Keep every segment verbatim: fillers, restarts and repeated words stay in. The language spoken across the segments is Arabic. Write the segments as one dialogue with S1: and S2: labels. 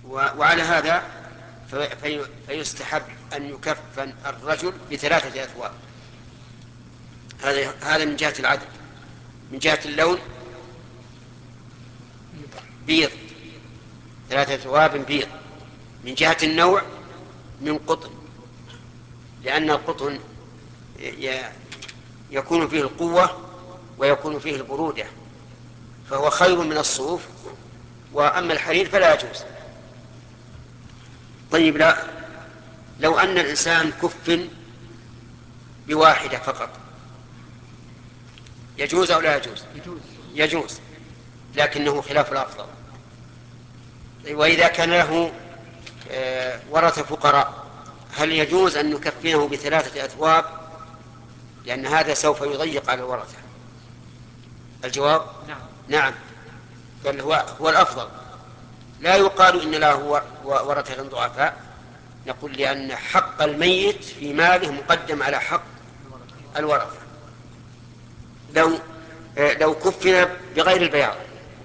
S1: وعلى هذا في فيستحب أن يكفن الرجل بثلاثة أثواب. هذا هذا من جهة العدد. من جهة اللون بيض، ثلاثة أثواب بيض. من جهة النوع من قطن، لأن القطن يكون فيه القوة ويكون فيه البرودة، فهو خير من الصوف. وأما الحرير فلا يجوز. طيب، لا لو أن الإنسان كفن بواحدة فقط يجوز أو لا يجوز؟
S2: يجوز.
S1: يجوز، لكنه خلاف الأفضل. وإذا كان له ورثة فقراء هل يجوز أن نكفنه بثلاثة أثواب؟ لأن هذا سوف يضيق على الورثة. الجواب
S2: نعم,
S1: نعم. بل هو, هو الأفضل. لا يقال إن له ورثة ضعفاء، نقول لأن حق الميت في ماله مقدم على حق الورثة. لو لو كفن بغير البياض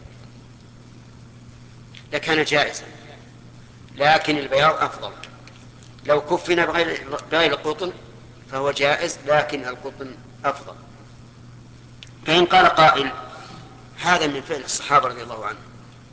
S1: لكان جائزا، لكن البياض أفضل. لو كفن بغير بغير القطن فهو جائز، لكن القطن أفضل. فإن قال قائل هذا من فعل الصحابة رضي الله عنهم،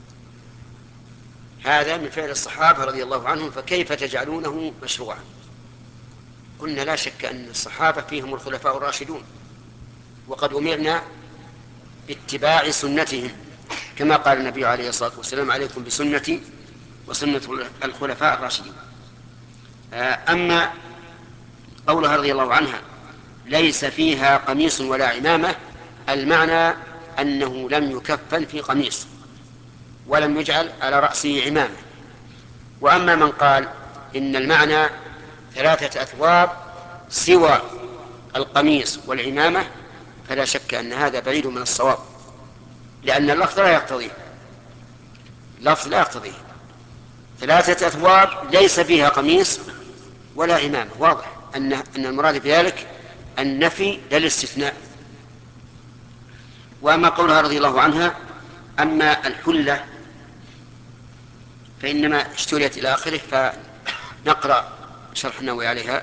S1: هذا من فعل الصحابة رضي الله عنهم، فكيف تجعلونه مشروعا؟ قلنا لا شك أن الصحابة فيهم الخلفاء الراشدون، وقد أمرنا باتباع سنتهم، كما قال النبي عليه الصلاة والسلام: عليكم بسنتي وسنة الخلفاء الراشدين. أما قولها رضي الله عنها ليس فيها قميص ولا عمامة، المعنى أنه لم يكفن في قميص ولم يجعل على رأسه عمامة. وأما من قال إن المعنى ثلاثة أثواب سوى القميص والعمامة فلا شك أن هذا بعيد من الصواب، لأن اللفظ لا يقتضيه، اللفظ لا يقتضيه. ثلاثة أثواب ليس فيها قميص ولا عمامة، واضح أن أن المراد بذلك النفي للاستثناء. وأما قولها رضي الله عنها أما الحلة فإنما اشتريت إلى آخره، فنقرأ شرح النووي عليها.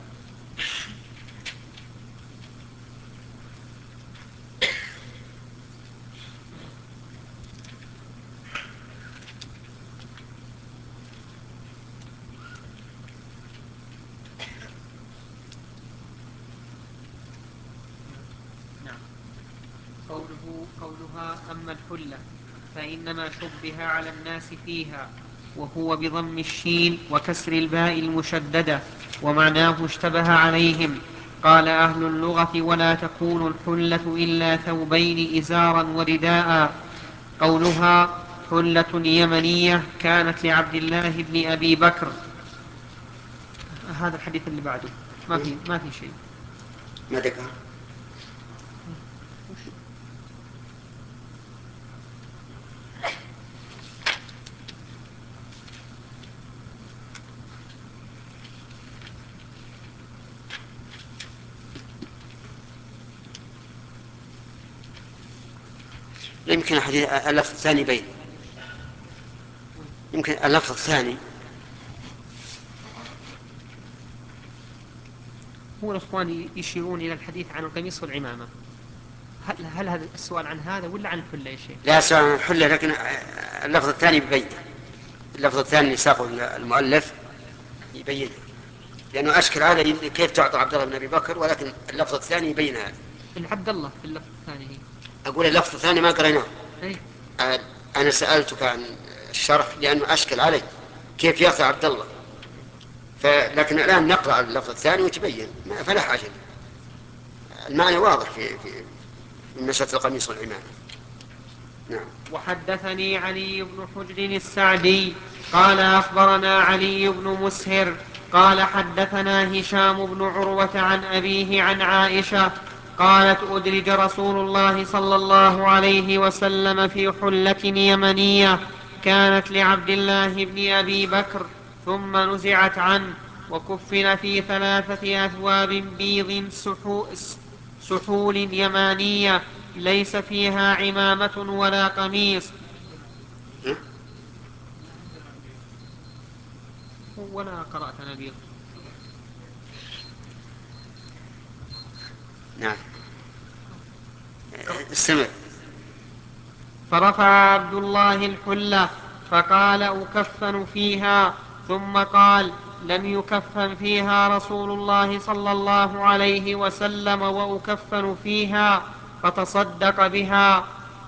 S2: قوله قولها أما الحلة فإنما شبه على الناس فيها، وهو بضم الشين وكسر الباء المشددة، ومعناه اشتبه عليهم. قال أهل اللغة: ولا تكون الحلة إلا ثوبين إزارا ورداء. قولها حلة يمنية كانت لعبد الله بن أبي بكر. هذا الحديث اللي بعده ما في ما في شيء.
S1: ما ذكر. يمكن الحديث اللفظ الثاني بين، يمكن اللفظ الثاني
S2: هو الإخوان يشيرون إلى الحديث عن القميص والعمامة. هل, هل هذا السؤال عن هذا ولا عن الحلة يا شيخ؟
S1: لا سؤال عن الحلة، لكن اللفظ الثاني بين. اللفظ الثاني اللي ساقه المؤلف يبين، لأنه أشكل على كيف تعطى عبد الله بن أبي بكر، ولكن اللفظ الثاني يبين هذا.
S2: عبد الله في اللفظ الثاني هي.
S1: أقول اللفظ الثاني ما قريناه.
S2: أي.
S1: أنا سألتك عن الشرح لأنه أشكل علي كيف يعطى عبد الله، لكن الآن نقرأ اللفظ الثاني وتبين، فلا حاجة. المعنى واضح في في من مسألة القميص والعمامة. نعم.
S2: وحدثني علي بن حجر السعدي قال أخبرنا علي بن مسهر قال حدثنا هشام بن عروة عن أبيه عن عائشة قالت: أدرج رسول الله صلى الله عليه وسلم في حلة يمنية كانت لعبد الله بن أبي بكر ثم نزعت عنه، وكفن في ثلاثة أثواب بيض سحول يمانية ليس فيها عمامة ولا قميص. ولا قرأت نبيض.
S1: نعم استمع.
S2: فرفع عبد الله الحلة فقال أكفن فيها، ثم قال لم يكفن فيها رسول الله صلى الله عليه وسلم وأكفن فيها، فتصدق بها.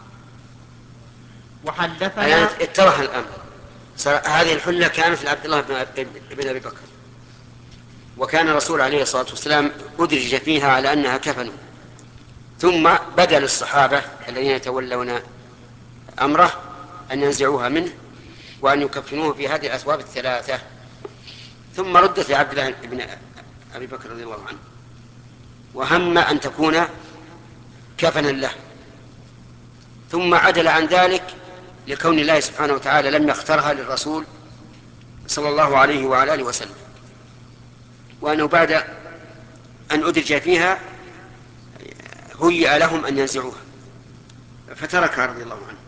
S1: الآن
S2: وحدثنا
S1: اتضح الأمر. هذه الحلة كانت لعبد الله بن أبي بكر، وكان الرسول عليه الصلاة والسلام أدرج فيها على أنها كفن، ثم بدا للصحابة الذين يتولون أمره أن ينزعوها منه وأن يكفنوه في هذه الأثواب الثلاثة، ثم ردت لعبد الله بن أبي بكر رضي الله عنه، وهم أن تكون كفنا له، ثم عدل عن ذلك لكون الله سبحانه وتعالى لم يخترها للرسول صلى الله عليه وعلى آله وسلم، وأنه بعد أن أدرج فيها هيئ لهم أن ينزعوها فتركها رضي الله عنه.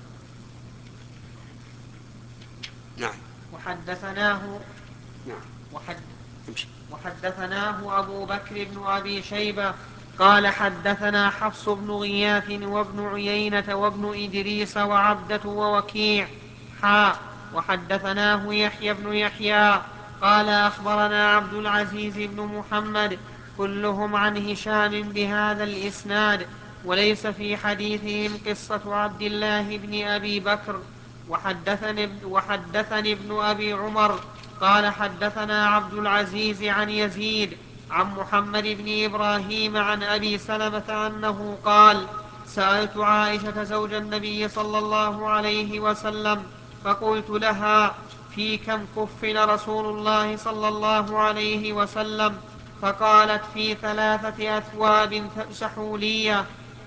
S1: نعم.
S2: وحدثناه
S1: نعم.
S2: وحد
S1: امشي.
S2: وحدثناه أبو بكر بن أبي شيبة قال حدثنا حفص بن غياث وابن عيينة وابن إدريس وعبدة ووكيع حاء. وحدثناه يحيى بن يحيى قال أخبرنا عبد العزيز بن محمد كلهم عن هشام بهذا الإسناد، وليس في حديثهم قصة عبد الله بن أبي بكر. وحدثني, وحدثني ابن أبي عمر قال حدثنا عبد العزيز عن يزيد عن محمد بن إبراهيم عن أبي سلمة أنه قال سألت عائشة زوج النبي صلى الله عليه وسلم فقلت لها في كم كفن رسول الله صلى الله عليه وسلم؟ فقالت في ثلاثة أثواب سحولية.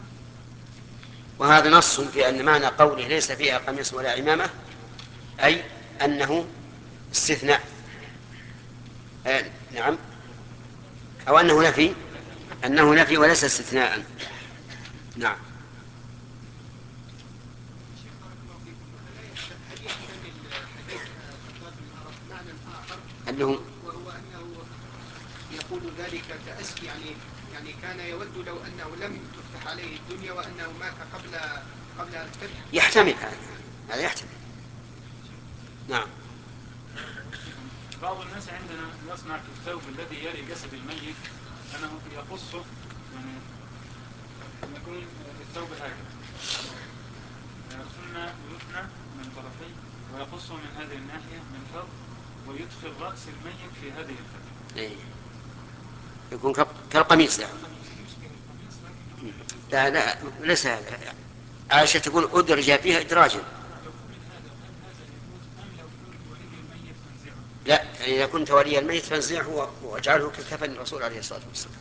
S1: وهذا نص في أن معنى قوله ليس فيها قميص ولا عمامة أي أنه استثناء. آه نعم، أو أنه نفي، أنه نفي وليس استثناء. نعم. أنه
S3: وهو أنه يقول ذلك كأسف، يعني يعني كان يود لو أنه لم تفتح عليه الدنيا وأنه مات قبل قبل أن تفتح.
S1: يحتمل هذا، هذا يحتمل. نعم.
S4: بعض الناس عندنا يصنع في الثوب الذي يلي جسد الميت أنه يقصه، يعني يكون الثوب هكذا ثم يثنى من طرفيه ويقصه من هذه الناحية من فوق ويدخل رأس الميت في هذه الفتحة.
S1: إيه. يكون كالقميص يعني. لا لا ليس هذا. عائشة تقول أدرج فيها إدراجا. لا، يعني إذا كنت ولي الميت فانزعه واجعله ككفن الرسول عليه الصلاة والسلام.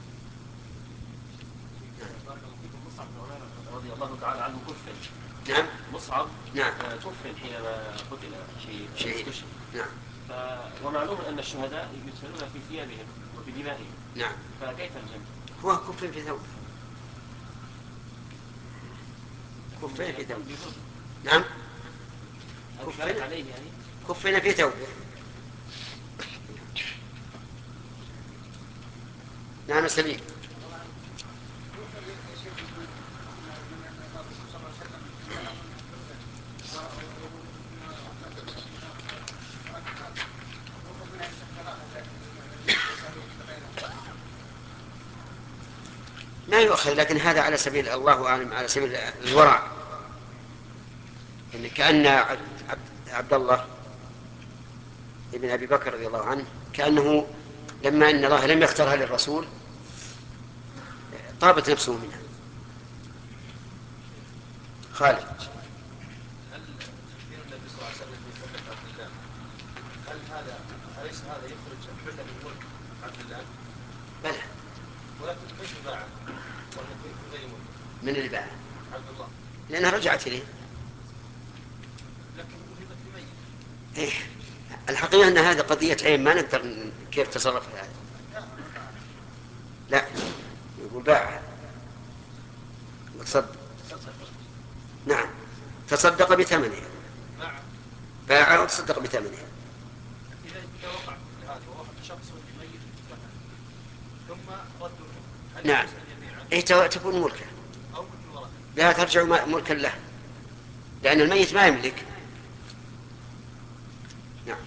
S5: مصعب بن عمير رضي الله تعالى عنه كفن.
S1: نعم.
S5: مصعب
S1: نعم.
S5: كفن حينما قتل في
S1: شهيد. نعم.
S5: ف... ومعلوم أن الشهداء يدفنون في ثيابهم وبدمائهم.
S1: نعم.
S5: فكيف الجمع؟
S1: هو كفن في ثوب. كفن في ثوب. نعم.
S5: كفن عليه يعني.
S1: كفن في ثوب. نعم سليم. ما يؤخذ، لكن هذا على سبيل الله أعلم على سبيل الورع، إن كأن عبد الله ابن أبي بكر رضي الله عنه كأنه لما أن الله لم يختارها للرسول طابت نفسه منها. خالد.
S6: هل تكفير النبي صلى الله عليه وسلم في حلة عبد الله، هل هذا أليس هذا يخرج حلة من ملك عبد الله؟
S1: بلى.
S6: ولكن كيف باعه؟ وهي في غير ملك.
S1: من اللي باعه؟
S6: عبد الله.
S1: لأنها رجعت إليه.
S6: لكن وهبت لميت.
S1: إيه. الحقيقة أن هذه قضية عين، ما نقدر كيف تصرف هذا. لا، يقول باعها وتصدق. نعم، تصدق بثمنها. باعها وتصدق بثمنها.
S6: إذا وقع شخص ميت دفن ثم رده، هل
S1: نعم،
S6: يجوز جميعا
S1: إيه تكون ملكه،
S6: أو ملك الورثة؟
S1: لا ترجع ملكا له، لأن الميت ما يملك. نعم.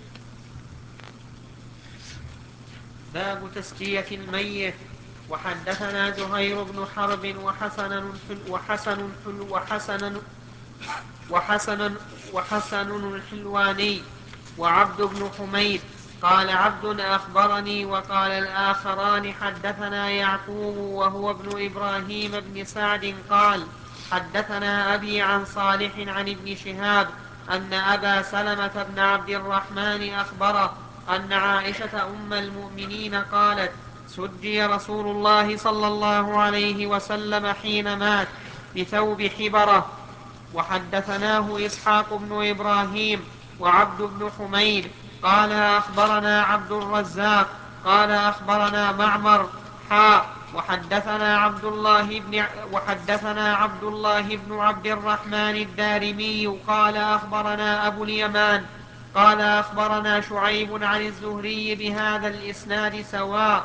S2: باب تسجية الميت. وحدثنا زهير بن حرب وحسن الحل وحسن الحل وحسن وحسن وحسن الحلواني وعبد بن حميد. قال عبد أخبرني، وقال الآخران حدثنا يعقوب وهو ابن إبراهيم بن سعد قال حدثنا أبي عن صالح عن ابن شهاب أن أبا سلمة بن عبد الرحمن أخبره أن عائشة أم المؤمنين قالت سجي رسول الله صلى الله عليه وسلم حين مات بثوب حبرة. وحدثناه إسحاق بن إبراهيم وعبد بن حميد قال أخبرنا عبد الرزاق قال أخبرنا معمر حاء وحدثنا عبد الله بن وحدثنا عبد الله بن عبد الرحمن الدارمي قال أخبرنا أبو اليمان قال أخبرنا شعيب عن الزهري بهذا الإسناد سواء.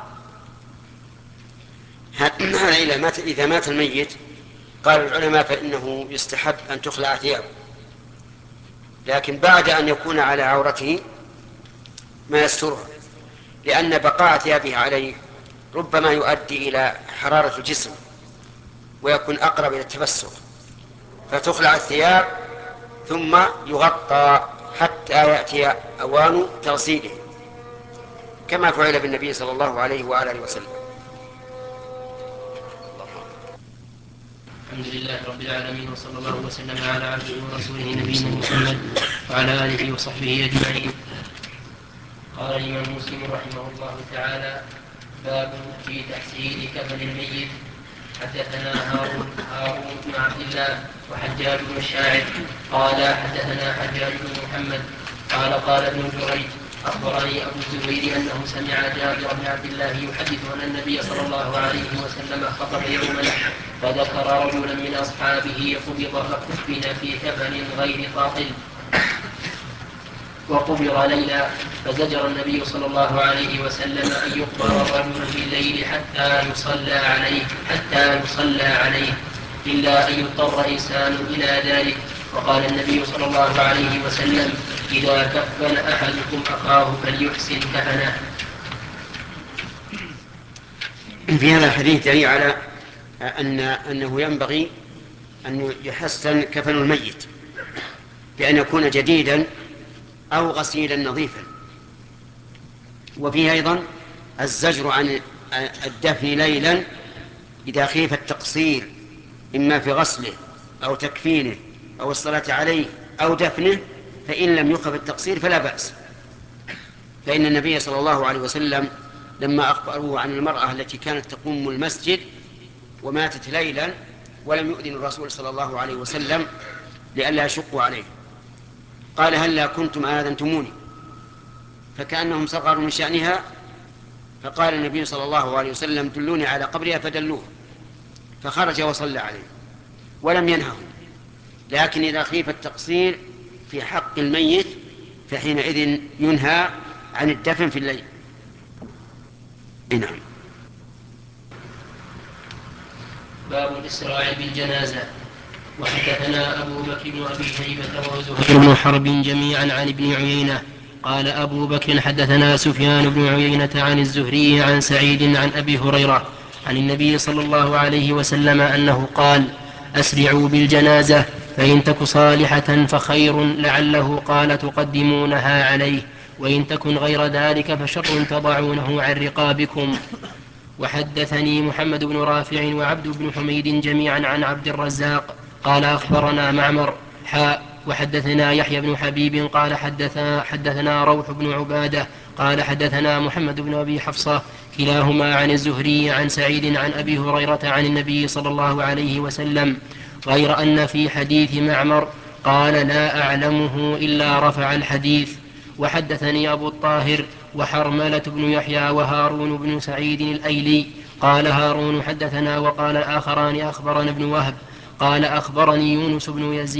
S1: إذا مات الميت قال العلماء فإنه يستحب أن تخلع ثيابه، لكن بعد أن يكون على عورته ما يسترها، لأن بقاء ثيابه عليه ربما يؤدي إلى حرارة الجسم ويكون أقرب إلى التفسخ، فتخلع الثياب ثم يغطى حتى يأتي أوان تغسيله كما فعل بالنبي صلى الله عليه وآله وسلم.
S7: الحمد لله رب العالمين، وصلى الله وسلم على عبده ورسوله نبينا محمد وعلى آله وصحبه أجمعين. قال الإمام مسلم رحمه الله تعالى: باب في تحسين كفن الميت. حدثنا هارون هارون بن عبد الله وحجاج بن الشاعر قال حدثنا حجاج بن محمد قال قال ابن جريج أخبرني أبو الزبير أنه سمع جابر بن عبد الله يحدث أن النبي صلى الله عليه وسلم خطب يوما فذكر رجلا من أصحابه قبض فكفن في كفن غير قاطل وقبر ليلا، فزجر النبي صلى الله عليه وسلم أن يقبر الرجل في الليل حتى يصلى عليه حتى يصلى عليه إلا أن يضطر إنسان إلى ذلك. وقال النبي صلى الله عليه وسلم: إذا كفن أحدكم أخاه فليحسن كفنه.
S1: في هذا الحديث دليل على أن أنه ينبغي أن يحسن كفن الميت بأن يكون جديدا أو غسيلا نظيفا. وفيه أيضا الزجر عن الدفن ليلا إذا خيف التقصير إما في غسله أو تكفينه أو الصلاة عليه أو دفنه، فإن لم يخف التقصير فلا بأس. فإن النبي صلى الله عليه وسلم لما أخبروه عن المرأة التي كانت تقوم المسجد وماتت ليلا ولم يؤذن الرسول صلى الله عليه وسلم لئلا يشقوا عليه، قال: هلا كنتم آذنتموني؟ فكأنهم صغروا من شأنها، فقال النبي صلى الله عليه وسلم: دلوني على قبرها، فدلوه، فخرج وصلى عليه ولم ينههم. لكن إذا خيف التقصير في حق الميت فحينئذ ينهى عن الدفن في الليل. نعم.
S7: باب الإسراع بالجنازة. وحدثنا أبو بكر بن أبي شيبة وزهير بن حرب جميعا عن ابن عيينة قال أبو بكر حدثنا سفيان بن عيينة عن الزهري عن سعيد عن أبي هريرة عن النبي صلى الله عليه وسلم أنه قال: أسرعوا بالجنازة فإن تك صالحة فخير، لعله قال تقدمونها عليه، وإن تكن غير ذلك فشر تضعونه عن رقابكم. وحدثني محمد بن رافع وعبد بن حميد جميعا عن عبد الرزاق قال أخبرنا معمر حاء وحدثنا يحيى بن حبيب قال حدثنا, حدثنا روح بن عبادة قال حدثنا محمد بن أبي حفصة كلاهما عن الزهري عن سعيد عن أبي هريرة عن النبي صلى الله عليه وسلم، غير أن في حديث معمر قال: لا أعلمه إلا رفع الحديث. وحدثني أبو الطاهر وحرملة بن يحيى وهارون بن سعيد الأيلي قال هارون حدثنا، وقال الآخران أخبرنا ابن وهب قال أخبرني يونس بن يزيد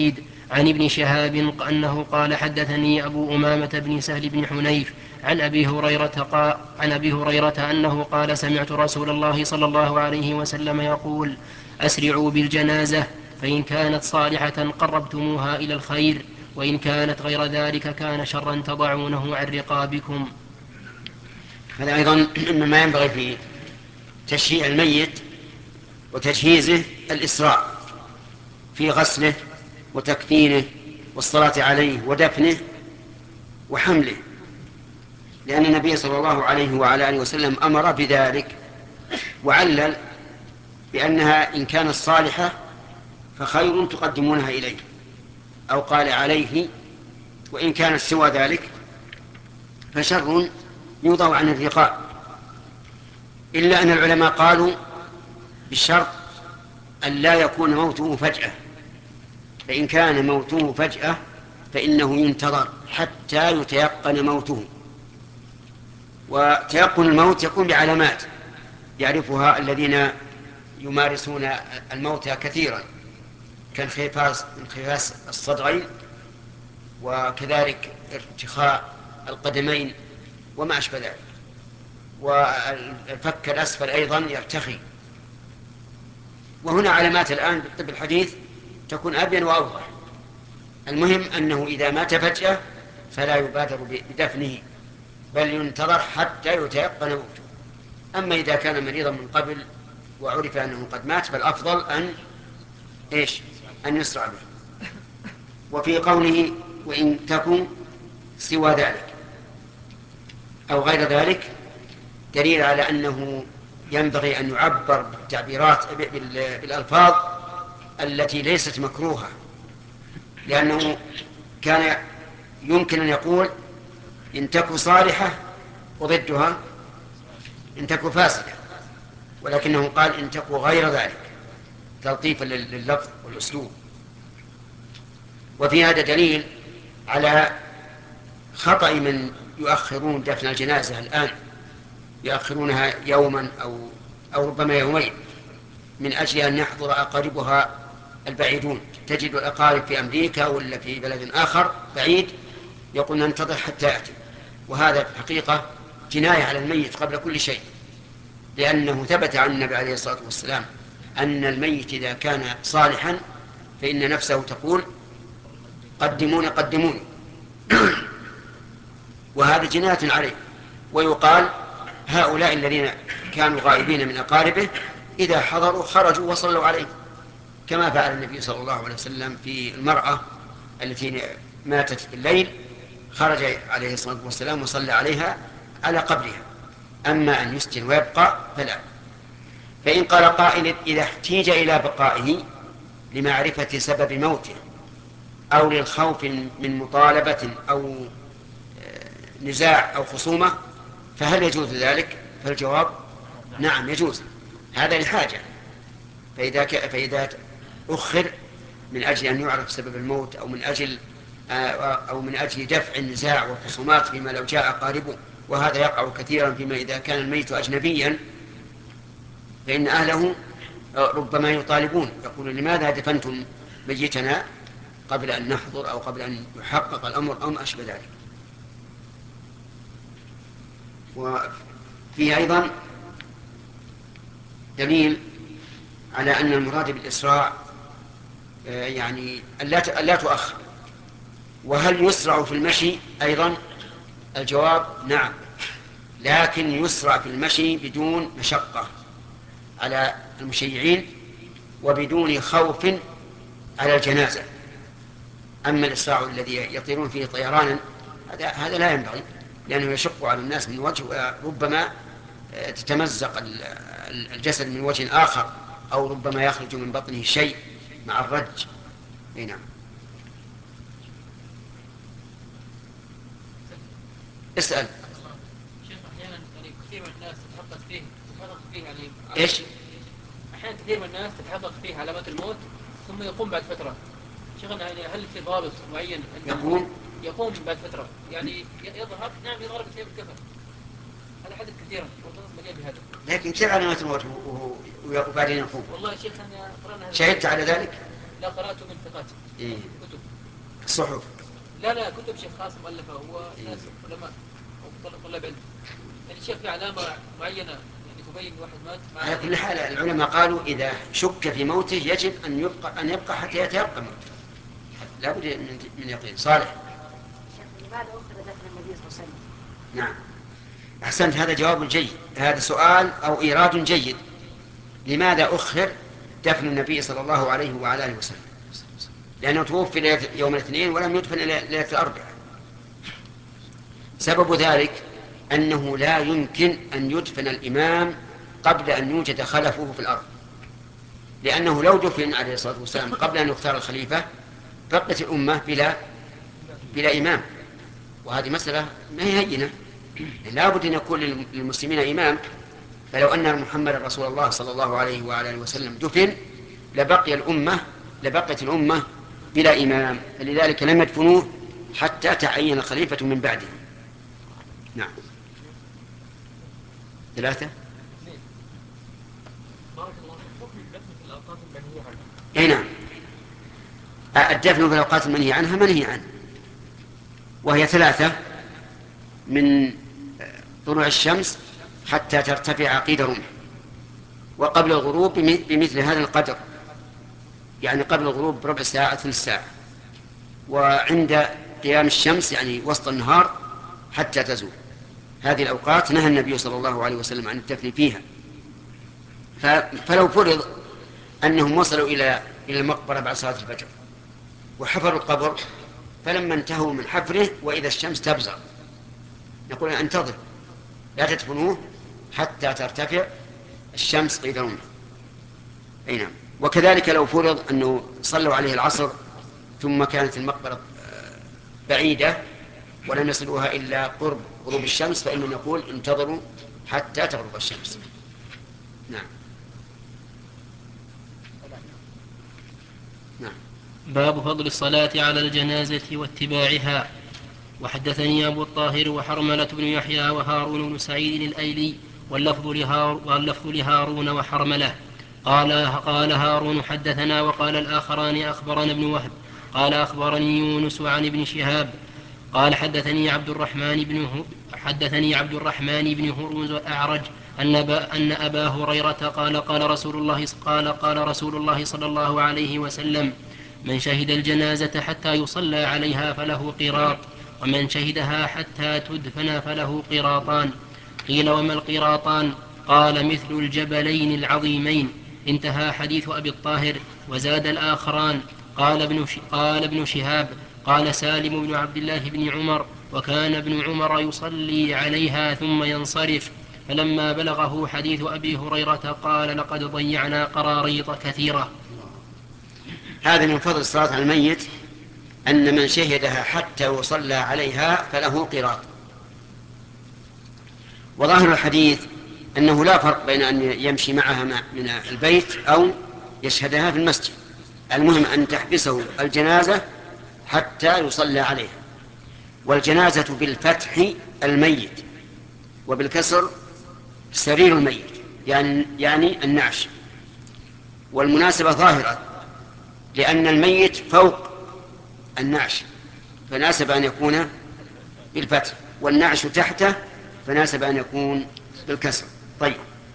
S7: عن ابن شهاب أنه قال حدثني أبو أمامة بن سهل بن حنيف عن أبي هريرة قال عن أبي هريرة أنه قال سمعت رسول الله صلى الله عليه وسلم يقول أسرعوا بالجنازة فإن كانت صالحة قربتموها إلى الخير وإن كانت غير ذلك كان شرا تضعونه عن رقابكم.
S1: هذا أيضا مما ينبغي في تشييع الميت وتجهيزه الإسراع في غسله وتكفينه والصلاة عليه ودفنه وحمله، لأن النبي صلى الله عليه وعلى آله وسلم أمر بذلك وعلل بأنها إن كانت صالحة فخير تقدمونها إليه، أو قال عليه، وإن كانت سوى ذلك فشر يوضع عن الرقاب. إلا أن العلماء قالوا بالشرط أن لا يكون موته فجأة، فإن كان موته فجأة فإنه ينتظر حتى يتيقن موته، وتيقن الموت يكون بعلامات يعرفها الذين يمارسون الموت كثيرا كانخفاض انخفاض الصدغين، وكذلك ارتخاء القدمين وما أشبه ذلك، والفك الأسفل أيضا يرتخي. وهنا علامات الآن بالطب الحديث تكون أبين وأوضح. المهم أنه إذا مات فجأة فلا يبادر بدفنه بل ينتظر حتى يتيقن موته. أما إذا كان مريضا من قبل وعرف أنه قد مات فالأفضل أن إيش أن يسرع به. وفي قوله وإن تكن سوى ذلك أو غير ذلك دليل على أنه ينبغي أن يعبر بالتعبيرات بالألفاظ التي ليست مكروهة، لأنه كان يمكن أن يقول إن تكن صالحة وضدها إن تكن فاسدة، ولكنه قال إن تكن غير ذلك تلطيفا لللفظ والأسلوب. وفي هذا دليل على خطأ من يؤخرون دفن الجنازة الآن، يؤخرونها يوما أو, أو ربما يومين من أجل أن يحضر أقاربها البعيدون. تجد الأقارب في أمريكا ولا في بلد آخر بعيد يقول ننتظر حتى يأتي، وهذا في الحقيقة جناية على الميت قبل كل شيء، لأنه ثبت عن النبي عليه الصلاة والسلام أن الميت إذا كان صالحا فإن نفسه تقول قدمون قدمون وهذا جناية عليه. ويقال هؤلاء الذين كانوا غائبين من أقاربه إذا حضروا خرجوا وصلوا عليه، كما فعل النبي صلى الله عليه وسلم في المرأة التي ماتت في الليل، خرج عليه الصلاة والسلام وصلى عليها على قبرها. أما أن يسجن ويبقى فلا. فإن قال قائل إذا احتيج إلى بقائه لمعرفة سبب موته أو للخوف من مطالبة أو نزاع أو خصومة فهل يجوز ذلك؟ فالجواب نعم يجوز، هذا لحاجة. فإذا, ك... فإذا أخر من أجل أن يعرف سبب الموت أو من أجل أو من أجل دفع النزاع والخصومات فيما لو جاء قاربه، وهذا يقع كثيرا فيما إذا كان الميت أجنبيا فإن أهله ربما يطالبون يقولون لماذا دفنتم ميتنا قبل أن نحضر أو قبل أن يحقق الأمر أو ما أشبه ذلك. وفيه أيضا دليل على أن المراد بالإسراع يعني ألا تؤخر. وهل يسرع في المشي أيضا؟ الجواب نعم، لكن يسرع في المشي بدون مشقة على المشيعين وبدون خوف على الجنازة. أما الإسراع الذي يطيرون فيه طيرانا هذا لا ينبغي، لأنه يشق على الناس من وجه، وربما تتمزق الجسد من وجه آخر، أو ربما يخرج من بطنه شيء مع الرج. نعم. اسأل.
S8: شيخ أحيانا يعني كثير من الناس تتحقق فيه تتحقق فيه يعني
S1: إيش؟
S8: أحيانا كثير من الناس تتحقق فيه علامات الموت ثم يقوم بعد فترة. شيخنا يعني هل في ضابط معين
S1: يقوم
S8: يقوم بعد فترة يعني يظهر نعم يظهر بثياب الكفن؟ هذا حدث كثيرا والقصص مليئة بهذا.
S1: لكن كيف علامات الموت وبعدين يقوم؟
S8: والله شيخ أنا قرأنا هذا.
S1: شهدت على ذلك؟
S8: لا قرأته من ثقات.
S1: إيه؟
S8: كتب.
S1: الصحف.
S8: لا لا كتب شيخ قاسم ألفها هو ناس علماء أو طلاب علم. يعني الشيخ في علامة معينة يعني تبين واحد مات.
S1: على كل حال العلماء قالوا إذا شك في موته يجب أن يبقى أن يبقى حتى يتيقن موته، لا بد من يقين. صالح.
S9: لماذا أخر دفن النبي صلى الله عليه وسلم؟
S1: نعم أحسنت، هذا جواب جيد، هذا سؤال أو إيراد جيد. لماذا أخر دفن النبي صلى الله عليه وعلى آله وسلم؟ لأنه توفي ليلة يوم الاثنين ولم يدفن ليلة الأربعاء. سبب ذلك أنه لا يمكن أن يدفن الإمام قبل أن يوجد خلفه في الأرض، لأنه لو دفن عليه الصلاة والسلام قبل أن يختار الخليفة بقت الأمة بلا بلا إمام، وهذه مسألة ما هي هينة. لا بد أن يكون للمسلمين إمام، فلو أن محمد رسول الله صلى الله عليه وعلى آله وسلم دفن لبقي الأمة لبقت الأمة بلا إمام، فلذلك لم يدفنوه حتى تعين الخليفة من بعده. نعم. ثلاثة. اي نعم، الدفن في الأوقات المنهي عنها منهي عنه، وهي ثلاثة: من طلوع الشمس حتى ترتفع قيد رمح، وقبل الغروب بمثل هذا القدر، يعني قبل الغروب بربع ساعة ثلث ساعة، وعند قيام الشمس يعني وسط النهار حتى تزول. هذه الأوقات نهى النبي صلى الله عليه وسلم عن الدفن فيها. فلو فرض أنهم وصلوا إلى إلى المقبرة بعد صلاة الفجر وحفروا القبر، فلما انتهوا من حفره وإذا الشمس تبزغ نقول انتظر لا تدفنوه حتى ترتفع الشمس قيد رمح. أي نعم. وكذلك لو فرض أنه صلوا عليه العصر ثم كانت المقبرة بعيدة ولم يصلوها إلا قرب غروب الشمس، فإننا نقول انتظروا حتى تغرب الشمس. نعم. نعم.
S7: باب فضل الصلاة على الجنازة واتباعها. وحدثني أبو الطاهر وحرملة بن يحيى وهارون بن سعيد الأيلي واللفظ, لهار واللفظ لهارون وحرملة. قال, قال هارون حدثنا، وقال الآخران أخبرنا ابن وهب قال أخبرني يونس عن ابن شهاب قال حدثني عبد الرحمن بن حدثني عبد الرحمن بن هرمز الأعرج أن, أن أبا هريرة قال قال رسول الله قال قال رسول الله صلى الله عليه وسلم: من شهد الجنازة حتى يصلى عليها فله قيراط، ومن شهدها حتى تدفن فله قيراطان. قيل: وما القيراطان؟ قال: مثل الجبلين العظيمين. انتهى حديث أبي الطاهر. وزاد الآخران. قال ابن, قال ابن شهاب قال سالم بن عبد الله بن عمر: وكان ابن عمر يصلي عليها ثم ينصرف. فلما بلغه حديث أبي هريرة قال: لقد ضيعنا قراريط كثيرة.
S1: هذا من فضل الصلاة على الميت أن من شهدها حتى يصلى عليها فله قيراط. وظاهر الحديث أنه لا فرق بين أن يمشي معها من البيت أو يشهدها في المسجد، المهم أن تحبسه الجنازة حتى يصلى عليها. والجنازة بالفتح الميت، وبالكسر سرير الميت، يعني, يعني النعش. والمناسبة ظاهرة، لأن الميت فوق النعش فناسب أن يكون بالفتح، والنعش تحته فناسب أن يكون بالكسر. طيب،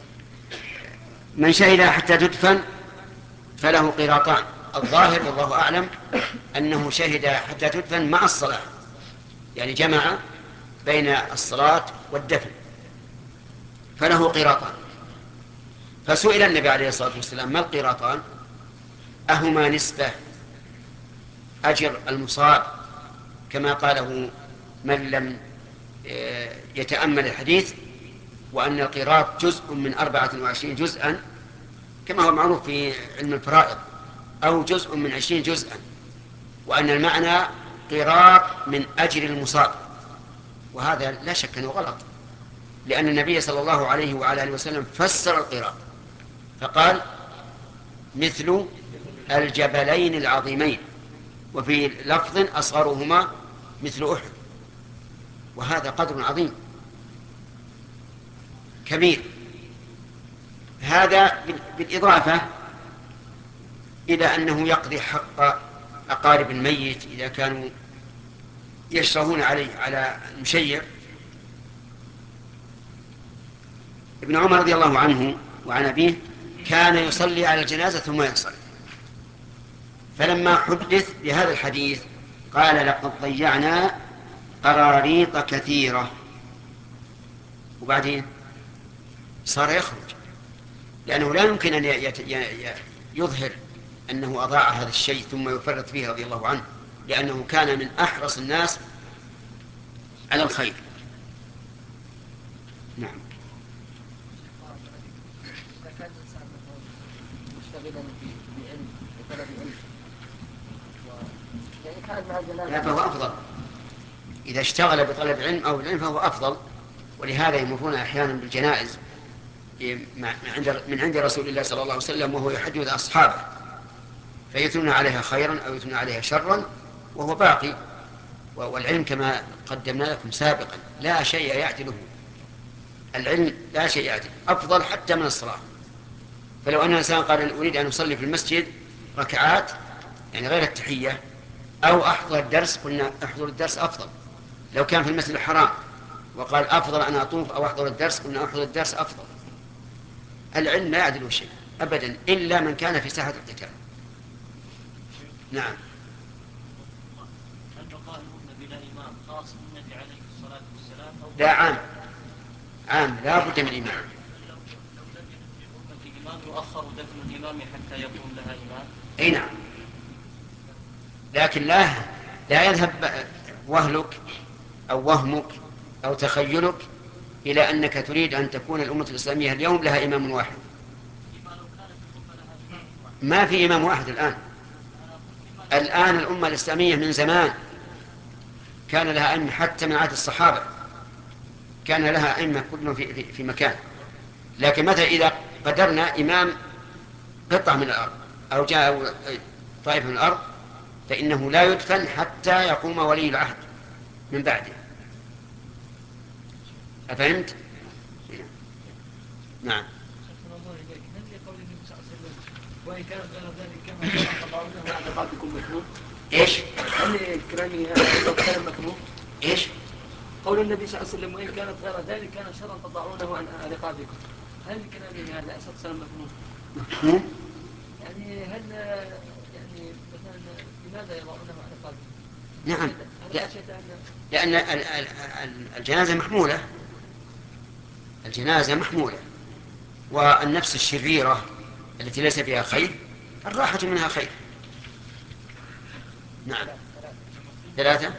S1: من شهد حتى تدفن فله قيراطان. الظاهر والله أعلم أنه شهد حتى تدفن مع الصلاة، يعني جمع بين الصلاة والدفن، فله قيراطان. فسئل النبي عليه الصلاة والسلام: ما القيراطان؟ أهما نسبة أجر المصاب كما قاله من لم يتأمل الحديث، وأن القيراط جزء من أربعة وعشرين جزءا كما هو معروف في علم الفرائض، أو جزء من عشرين جزءا، وأن المعنى قيراط من أجر المصاب. وهذا لا شك أنه غلط، لأن النبي صلى الله عليه وعلى آله وسلم فسر القيراط فقال: مثل الجبلين العظيمين، وفي لفظ أصغرهما مثل أحد. وهذا قدر عظيم كبير. هذا بالإضافة إلى أنه يقضي حق أقارب الميت إذا كانوا يشرهون عليه على المشيع. ابن عمر رضي الله عنه وعن أبيه كان يصلي على الجنازة ثم ينصرف، فلما حدث بهذا الحديث قال لقد ضيعنا قراريط كثيرة، وبعدين صار يخرج، لأنه لا يمكن أن يظهر أنه أضاع هذا الشيء ثم يفرط فيه رضي الله عنه، لأنه كان من أحرص الناس على الخير. نعم.
S8: إذا كان الإنسان مشتغلا بعلم وطلب علم يعني كان مع الجنازة
S1: فهو أفضل إذا اشتغل بطلب علم أو العلم فهو أفضل، ولهذا يمرون أحيانا بالجنائز من عند رسول الله صلى الله عليه وسلم وهو يحدث أصحابه فيثنون عليها خيرا أو يثنون عليها شرا وهو باقي. والعلم كما قدمنا لكم سابقا لا شيء يعدله، العلم لا شيء يعدل، أفضل حتى من الصلاة. فلو أن الإنسان قال أريد أن أصلي في المسجد ركعات يعني غير التحية أو أحضر الدرس، قلنا أحضر الدرس أفضل. لو كان في المسجد الحرام وقال أفضل أن أطوف أو أحضر الدرس، قلنا أحضر الدرس أفضل. العلم لا يعدل شيء أبدا إلا من كان في ساحة القتال. نعم.
S5: هل نقالون بلا إمام خاص النبي عليه الصلاة والسلام أو
S1: لا عام عام لا بد من إمام.
S5: لو لم يكن في أمة إمام يؤخر دفن الإمام حتى يكون لها إمام؟
S1: أي نعم، لكن لا لا يذهب وهلك أو وهمك أو تخيلك إلى أنك تريد أن تكون الأمة الإسلامية اليوم لها إمام واحد. ما في إمام واحد الآن. الآن الأمة الإسلامية من زمان كان لها أئمة، حتى من عهد الصحابة كان لها أئمة كلهم في, في, في مكان. لكن متى إذا قدرنا إمام قطعة من الأرض أو جاء طائفة من الأرض فإنه لا يدفن حتى يقوم ولي العهد من بعده. أفهمت؟ نعم.
S8: وإن كانت غير ذلك كما تضعونه على رقابكم مكروه.
S1: إيش؟
S8: هل كلامي هذا كلام مكروه؟
S1: إيش؟
S8: قول النبي صلى الله عليه وسلم وإن كانت غير ذلك كان شرا تضعونه عن رقابكم، هل كلامي هذا أسد سلام مكروه؟
S1: مفهوم؟
S8: يعني هل يعني مثلا لماذا يضعونه عن رقابكم؟
S1: نعم، لأن الجنازة محمولة، الجنازة محمولة، والنفس الشريرة التي ليس فيها خير الراحة منها خير. نعم. ثلاثة.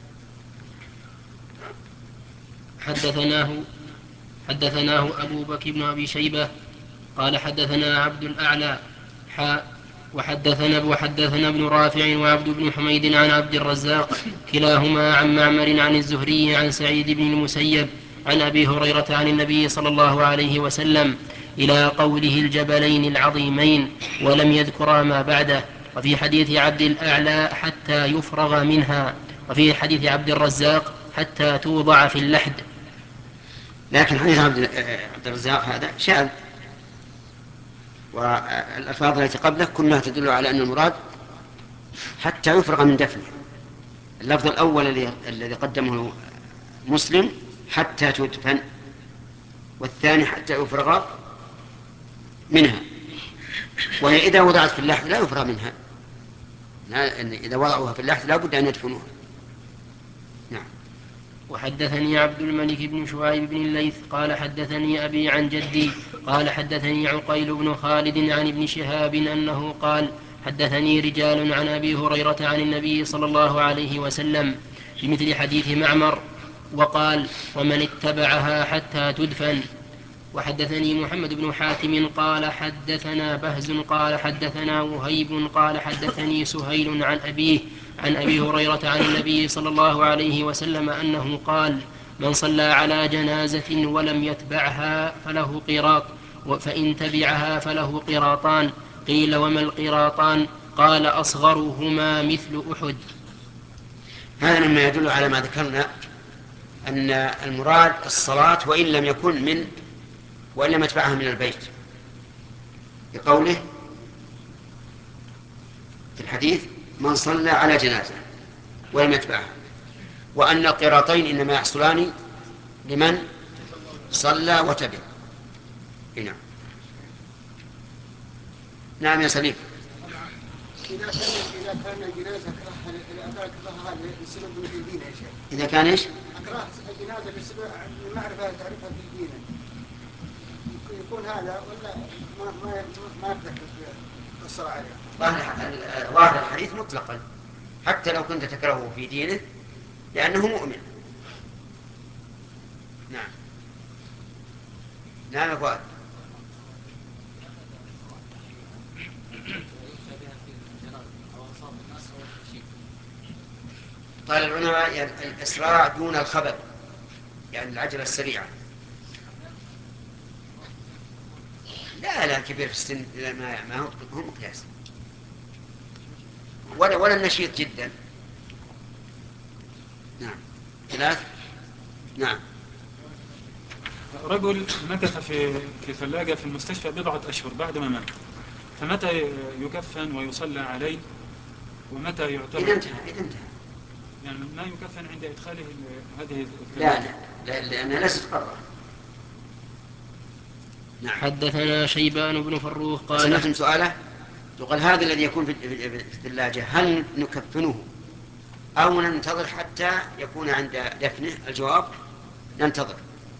S7: حدثناه حدثناه أبو بكر بن أبي شيبة قال حدثنا عبد الأعلى حاء وحدثنا وحدثنا ابن رافع وعبد بن حميد عن عبد الرزاق كلاهما عن معمر عن الزهري عن سعيد بن المسيب عن أبي هريرة عن النبي صلى الله عليه وسلم إلى قوله الجبلين العظيمين ولم يذكرا ما بعده. وفي حديث عبد الأعلى حتى يفرغ منها، وفي حديث عبد الرزاق حتى توضع في اللحد.
S1: لكن حديث عبد الرزاق هذا شاذ، والألفاظ التي قبله كلها تدل على أن المراد حتى يفرغ من دفنه. اللفظ الأول الذي قدمه مسلم حتى تدفن، والثاني حتى يفرغ منها، وهي إذا وضعت في اللحد لا يفرغ منها، إذا وضعوها في اللحد لا بد أن يدفنوها. نعم.
S7: وحدثني عبد الملك بن شعيب بن الليث قال حدثني أبي عن جدي قال حدثني عقيل بن خالد عن ابن شهاب أنه قال حدثني رجال عن أبي هريرة عن النبي صلى الله عليه وسلم بمثل حديث معمر، وقال ومن اتبعها حتى تدفن. وحدثني محمد بن حاتم قال حدثنا بهز قال حدثنا وهيب قال حدثني سهيل عن أبيه عن أبي هريرة عن النبي صلى الله عليه وسلم أنه قال من صلى على جنازة ولم يتبعها فله قيراط، فإن تبعها فله قيراطان. قيل وما القيراطان؟ قال أصغرهما مثل أحد.
S1: هذا مما يدل على ما ذكرنا أن المراد الصلاة وإن لم يكن من وإن لم يتبعها من البيت، بقوله في الحديث من صلى على جنازة ولم يتبعها، وأن القيراطين إنما يحصلان لمن صلى وتبع. نعم. نعم يا سليم.
S3: إذا كان إذا كان الجنازة كراهة الأداء كراهة بسبب الدين يا شيخ.
S1: إذا كان إيش؟
S3: كراهة الجنازة بسبب المعرفة تعرفها في الدين. يكون هذا ولا ما ما ما يقدر الصلاة عليها.
S1: ظاهر الحديث مطلقا حتى لو كنت تكرهه في دينه لأنه مؤمن. نعم. نعم يا فؤاد. قال العلماء يعني الإسراع دون الخبر، يعني العجلة السريعة. لا لا كبير في السن ما ما هو هو مقياس، ولا ولا النشيط جدا. نعم. ثلاث. نعم.
S4: رجل مكث في في ثلاجة في المستشفى بضعة أشهر بعد ما مات، فمتى يكفن ويصلى عليه ومتى يعتبر؟
S1: إذا انتهى إذا انتهى
S4: يعني ما يكفن عند إدخاله هذه
S1: لا
S4: الثلاجة؟
S1: لا لا لأنها ليست قرة.
S7: نعم. حدثنا شيبان بن فروخ قال
S1: سمعتم سؤاله؟ يقول هذا الذي يكون في الثلاجة هل نكفنه أو ننتظر حتى يكون عند دفنه؟ الجواب ننتظر.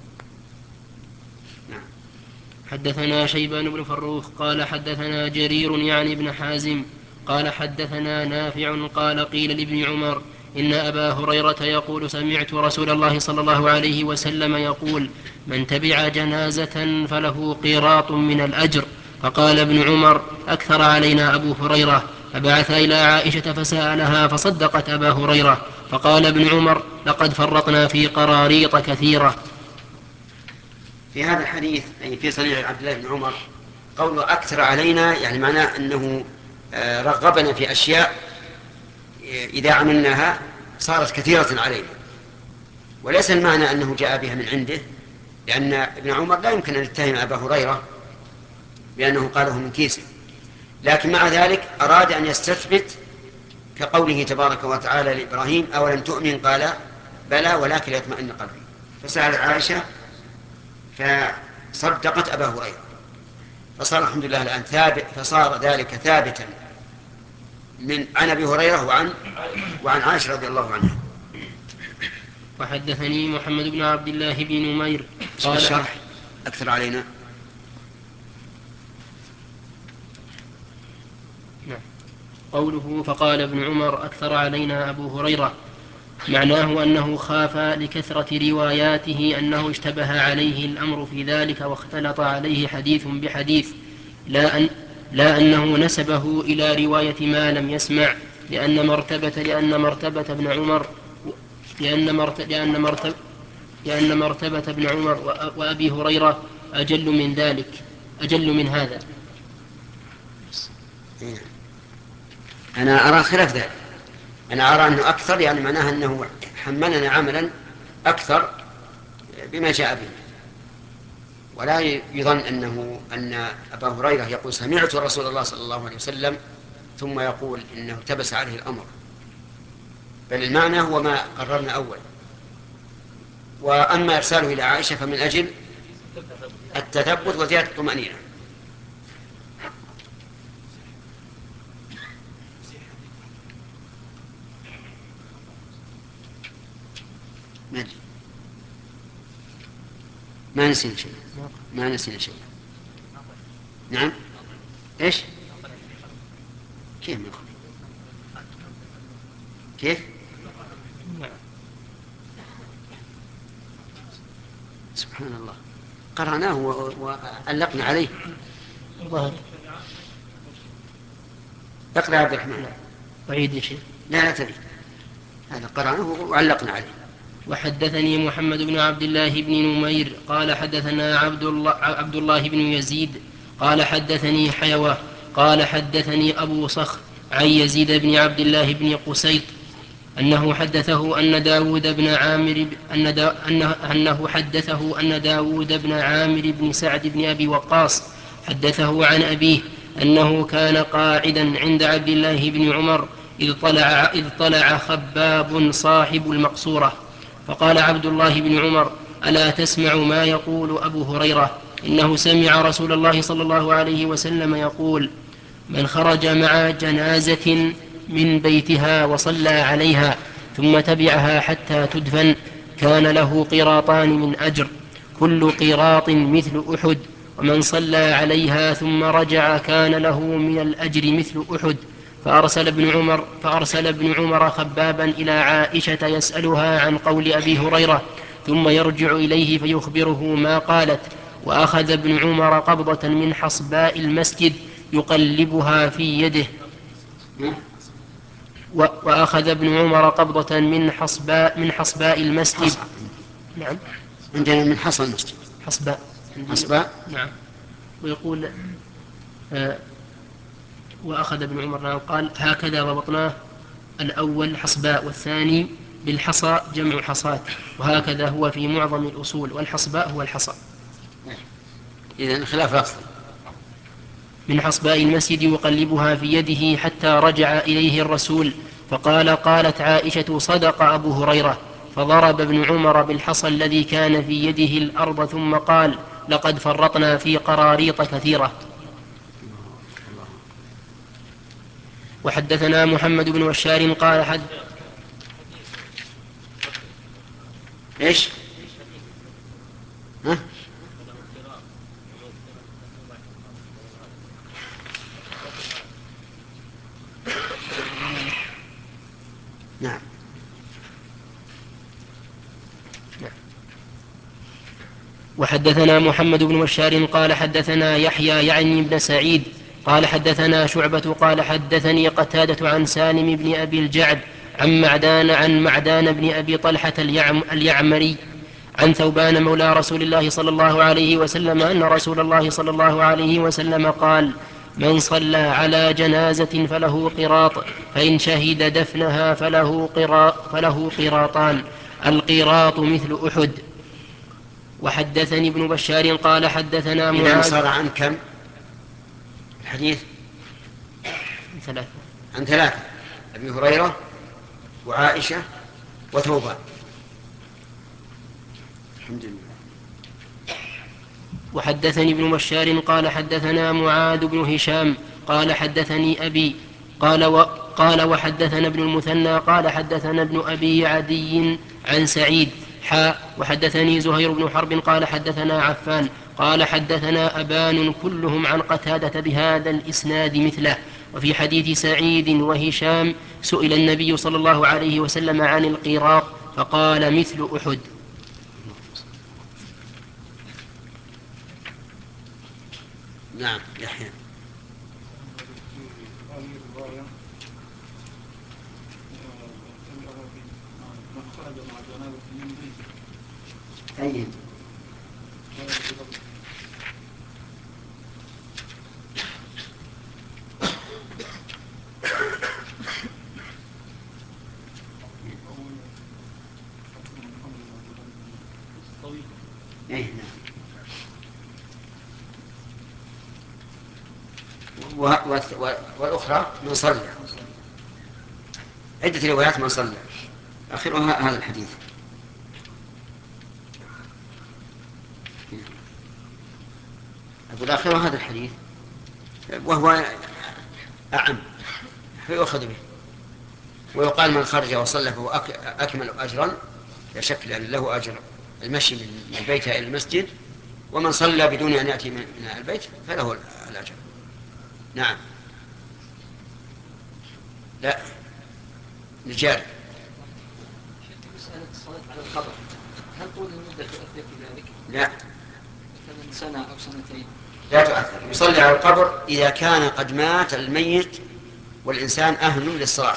S1: نعم.
S7: حدثنا شيبان بن فروخ قال حدثنا جرير يعني ابن حازم قال حدثنا نافع قال قيل لابن عمر إن أبا هريرة يقول سمعت رسول الله صلى الله عليه وسلم يقول من تبع جنازة فله قيراط من الأجر. فقال ابن عمر أكثر علينا أبو هريرة، فبعث إلى عائشة فسألها فصدقت أبا هريرة. فقال ابن عمر لقد فرطنا في قراريط كثيرة.
S1: في هذا الحديث أي في صحيح عبد الله بن عمر قوله أكثر علينا يعني معناه أنه رغبنا في أشياء إذا عملناها صارت كثيرة علينا، وليس المعنى أنه جاء بها من عنده، لأن ابن عمر لا يمكن أن يتهم أبا هريرة بأنه قاله من كيسه، لكن مع ذلك أراد أن يستثبت كقوله تبارك وتعالى لإبراهيم أولم تؤمن قال بلى ولكن ليطمئن قلبي، فسألت عائشة فصدقت أبا هريرة، فصار الحمد لله الآن ثابت، فصار ذلك ثابتا من عن أبي هريرة وعن وعن عائشة رضي الله عنها.
S7: وحدثني محمد بن عبد الله بن نمير
S1: قال الشرح أكثر علينا.
S7: نعم. قوله فقال ابن عمر أكثر علينا أبو هريرة معناه أنه خاف لكثرة رواياته أنه اشتبه عليه الأمر في ذلك واختلط عليه حديث بحديث، لا, أن لا أنه نسبه إلى رواية ما لم يسمع، لأن مرتبة لأن مرتبة ابن عمر لأن مرتبة لأن مرتبة لأن مرتبة ابن عمر وأبي هريرة أجل من ذلك أجل من هذا.
S1: أنا أرى خلاف ذلك، أنا أرى أنه أكثر يعني معناها أنه حملنا عملا أكثر بما جاء به، ولا يظن أنه أن أبا هريرة يقول سمعت رسول الله صلى الله عليه وسلم ثم يقول إنه التبس عليه الأمر، بل المعنى هو ما قررنا أول. وأما إرساله إلى عائشة فمن أجل التثبت وزيادة الطمأنينة. ما ما نسينا شيء ما نسينا شيء نعم. إيش كيف نقول كيف سبحان الله قرأناه وعلقنا عليه. اقرأ عبد الرحمن.
S7: أعيد شيء.
S1: لا لا تريد، هذا قرأناه وعلقنا عليه.
S7: وحدثني محمد بن عبد الله بن نمير قال حدثنا عبد الله, عبد الله بن يزيد قال حدثني حيوة قال حدثني أبو صخر عن يزيد بن عبد الله بن قسيط أنه حدثه أن داود بن عامر أن دا أنه, أنه حدثه أن داود بن عامر بن سعد بن أبي وقاص حدثه عن أبيه أنه كان قاعدا عند عبد الله بن عمر إذ طلع, إذ طلع خباب صاحب المقصورة فقال عبد الله بن عمر ألا تسمع ما يقول أبو هريرة إنه سمع رسول الله صلى الله عليه وسلم يقول من خرج مع جنازة من بيتها وصلى عليها ثم تبعها حتى تدفن كان له قيراطان من أجر كل قيراط مثل أحد ومن صلى عليها ثم رجع كان له من الأجر مثل أحد فأرسل ابن عمر, فأرسل ابن عمر خبابا إلى عائشة يسألها عن قول أبي هريرة ثم يرجع إليه فيخبره ما قالت وأخذ ابن عمر قبضة من حصباء المسجد يقلبها في يده وأخذ ابن عمر قبضة من حصباء من حصباء المسجد. نعم
S1: عندنا من حصى المسجد
S7: حصباء
S1: حصباء.
S7: نعم. ويقول آه وأخذ ابن عمر نعم قال هكذا ضبطناه الأول حصباء والثاني بالحصى جمع حصات وهكذا هو في معظم الأصول والحصباء هو الحصى.
S1: إذن خلاف أصل.
S7: من حصباء المسجد يقلبها في يده حتى رجع إليه الرسول فقال قالت عائشة صدق أبو هريرة فضرب ابن عمر بالحصى الذي كان في يده الأرض ثم قال لقد فرطنا في قراريط كثيرة. وحدثنا محمد بن بشار قال حد
S1: إيش ها؟ نعم.
S7: وحدثنا محمد بن بشار قال حدثنا يحيى يعني ابن سعيد قال حدثنا شعبة قال حدثني قتادة عن سالم بن أبي الجعد عن معدان عن معدان بن أبي طلحة اليعم اليعمري عن ثوبان مولى رسول الله صلى الله عليه وسلم أن رسول الله صلى الله عليه وسلم قال من صلى على جنازة فله قراط فإن شهد دفنها فله, قرا فله قراطان القراط مثل أحد. وحدثني ابن بشار قال حدثنا معاذ.
S1: إذا صار عن كم الحديث؟
S7: ثلاثة.
S1: عن ثلاثة أبي هريرة وعائشة وثوبان. الحمد لله.
S7: وحدثني ابن بشار قال حدثنا معاذ بن هشام قال حدثني أبي قال, و قال وحدثنا ابن المثنى قال حدثنا ابن أبي عدي عن سعيد حاء وحدثني زهير بن حرب قال حدثنا عفان قال حدثنا أبان كلهم عن قتادة بهذا الإسناد مثله. وفي حديث سعيد وهشام سئل النبي صلى الله عليه وسلم عن القيراط فقال مثل أحد.
S1: نعم يحيى. أي أي نعم. والأخرى من صلى عدة روايات من صلى آخرها هذا الحديث. أقول آخرها هذا الحديث وهو أعم فيؤخذ به. ويقال من خرج وصلى فهو أكمل أجرا لا شك لأن له أجر المشي من البيت إلى المسجد ومن صلى بدون أن يأتي من البيت فله الأجر. نعم. لا نجاري.
S8: مسألة الصلاة على القبر هل طول المدة تؤثر في ذلك؟
S1: لا.
S8: مثلا سنة أو سنتين
S1: لا تؤثر. يصلي على القبر إذا كان قد مات الميت والإنسان أهل للصلاة.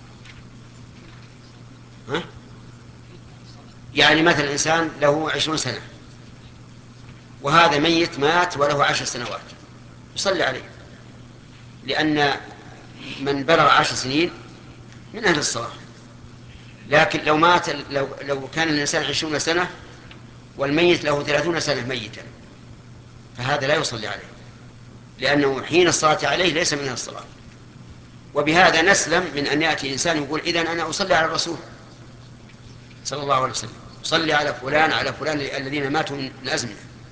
S1: ها؟ يعني مثلا الإنسان له عشرون سنة وهذا ميت مات وله عشر سنوات يصلي عليه لأن من بلغ عشر سنين من أهل الصلاة. لكن لو مات لو, لو كان الإنسان عشرون سنة والميت له ثلاثون سنة ميتا فهذا لا يصلي عليه لأنه حين الصلاة عليه ليس من أهل الصلاة. وبهذا نسلم من أن يأتي إنسان يقول إذن أنا أصلي على الرسول صلى الله عليه وسلم، أصلي على فلان على فلان الذين ماتوا من الأزمنة.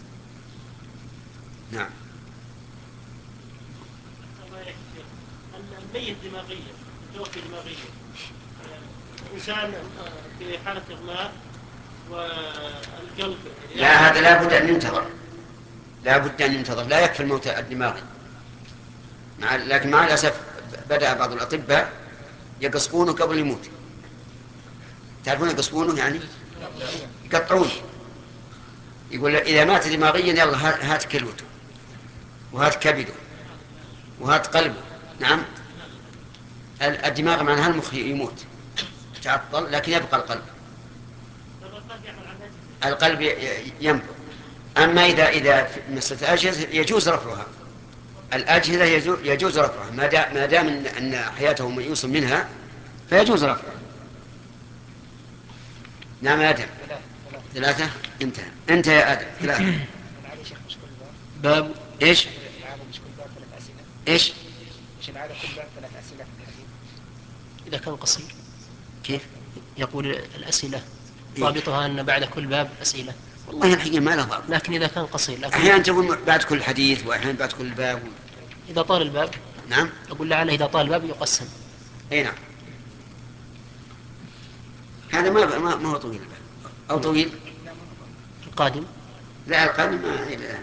S1: نعم.
S5: الميت دماغيا، توفي دماغيا، إنسان في حالة إغماء والقلب.
S1: لا، هذا لا بد أن ينتظر، لا بد أن ينتظر، لا يكفي الموت الدماغي. مع لكن مع الأسف بدأ بعض الأطباء يقصفونه قبل يموت. تعرفون يقصفونه يعني يقطعون، يقول إذا مات دماغيا يلا هات كلوته وهات كبده وهات قلبه. نعم، الدماغ معناها المخ يموت تعطل، لكن يبقى القلب. القلب ينبض. أما إذا إذا مسألة أجهزة يجوز رفعها، الأجهزة يجوز رفعها ما دام أن حياته ميؤوس منها فيجوز رفعها. نعم يا آدم. ثلاثة. انتهى انتهى يا آدم. ثلاثة.
S7: باب
S1: إيش إيش
S10: مش العادة كل باب ثلاث أسئلة في الحديث
S7: إذا كان قصير.
S1: كيف
S7: يقول الأسئلة ضابطها أن بعد كل باب أسئلة.
S1: والله الحقيقة ما له ضابط،
S7: لكن إذا كان قصير لكن
S1: أحيانا تقول بعد كل حديث وأحيانا بعد كل باب.
S7: إذا طال الباب.
S1: نعم.
S7: أقول لعله إذا طال الباب يقسم.
S1: أي نعم. هذا ما ما ما هو طويل الباب أو طويل.
S7: القادم.
S1: لا القادم ما.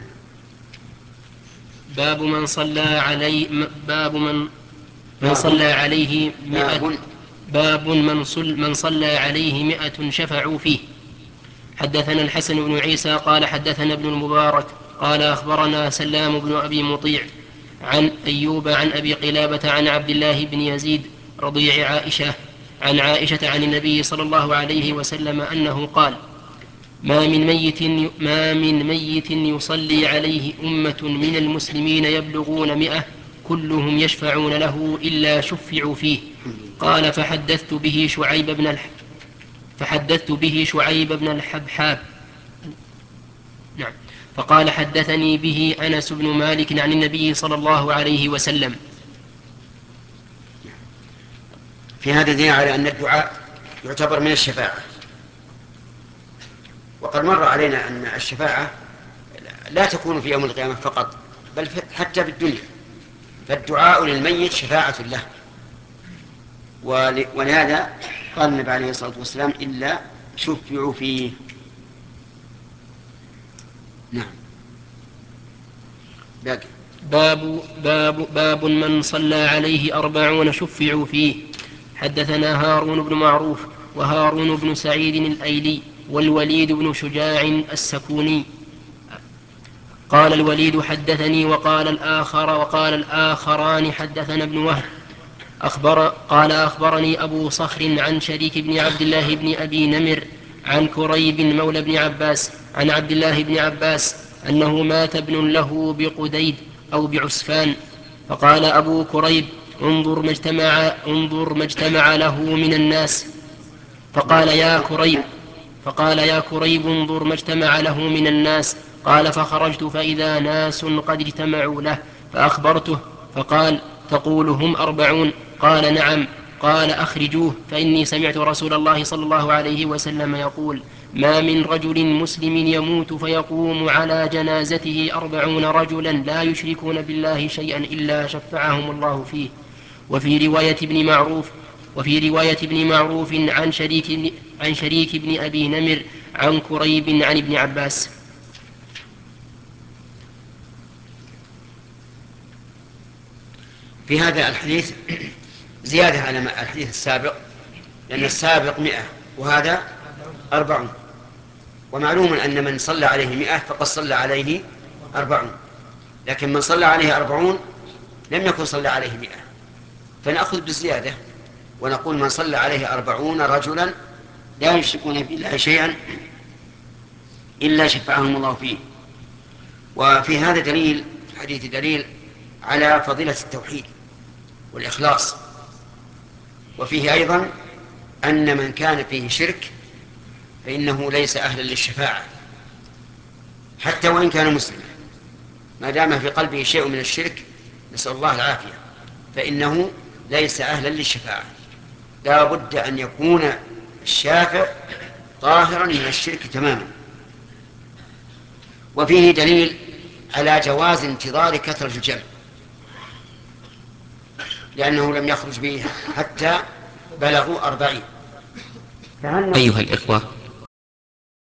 S7: باب من صلى عليه باب من من صلى عليه مئة باب من صل من صلى عليه مئة شفعوا فيه. حدثنا الحسن بن عيسى قال حدثنا ابن المبارك قال أخبرنا سلام بن أبي مطيع عن أيوب عن أبي قلابة عن عبد الله بن يزيد رضيع عائشة عن عائشة عن النبي صلى الله عليه وسلم أنه قال: ما من ميت ما من ميت يصلي عليه أمة من المسلمين يبلغون مئة كلهم يشفعون له إلا شفعوا فيه. قال فحدثت به شعيب بن الح فحدثت به شعيب بن الحبحاب. نعم. فقال حدثني به أنس بن مالك عن النبي صلى الله عليه وسلم.
S1: في هذا دليل على أن الدعاء يعتبر من الشفاعة. وقد مر علينا أن الشفاعة لا تكون في يوم القيامة فقط، بل حتى في الدنيا، فالدعاء للميت شفاعة له. ولهذا قال النبي عليه الصلاة والسلام: إلا شفعوا فيه. نعم. باقي.
S7: باب, باب, باب من صلى عليه أربعون شفعوا فيه. حدثنا هارون بن معروف وهارون بن سعيد الأيلي والوليد بن شجاع السكوني. قال الوليد حدثني وقال الآخر وقال الآخران حدثنا ابن وهب أخبر قال أخبرني أبو صخر عن شريك بن عبد الله بن أبي نمر عن كريب مولى بن عباس عن عبد الله بن عباس أنه مات ابن له بقديد أو بعسفان. فقال أبو كريب: انظر ما اجتمع, انظر ما اجتمع له من الناس. فقال يا كريب فقال يا كريب انظر ما اجتمع له من الناس. قال فخرجت فإذا ناس قد اجتمعوا له فأخبرته فقال: تقول هم أربعون؟ قال نعم. قال أخرجوه فإني سمعت رسول الله صلى الله عليه وسلم يقول: ما من رجل مسلم يموت فيقوم على جنازته أربعون رجلا لا يشركون بالله شيئا إلا شفعهم الله فيه. وفي رواية ابن معروف وفي رواية ابن معروف عن شريك عن شريك بن أبي نمر عن كريب عن ابن عباس.
S1: في هذا الحديث زيادة على الحديث السابق، لأن السابق مئة وهذا أربعون، ومعلوم أن من صلى عليه مئة فقد صلى عليه أربعون، لكن من صلى عليه أربعون لم يكن صلى عليه مئة، فنأخذ بالزيادة ونقول من صلى عليه أربعون رجلا لا يشركون بالله شيئا إلا شفعهم الله فيه. وفي هذا دليل حديث دليل على فضيلة التوحيد والإخلاص. وفيه أيضا أن من كان فيه شرك فإنه ليس أهلا للشفاعة حتى وإن كان مسلما، ما دام في قلبه شيء من الشرك، نسأل الله العافية، فإنه ليس أهلا للشفاعة، لا بد أن يكون الشافع طاهرا من الشرك تماما. وفيه دليل على جواز انتظار كثرة الجمع، لأنه لم يخرج به حتى بلغوا أربعين.
S2: أيها الإخوة،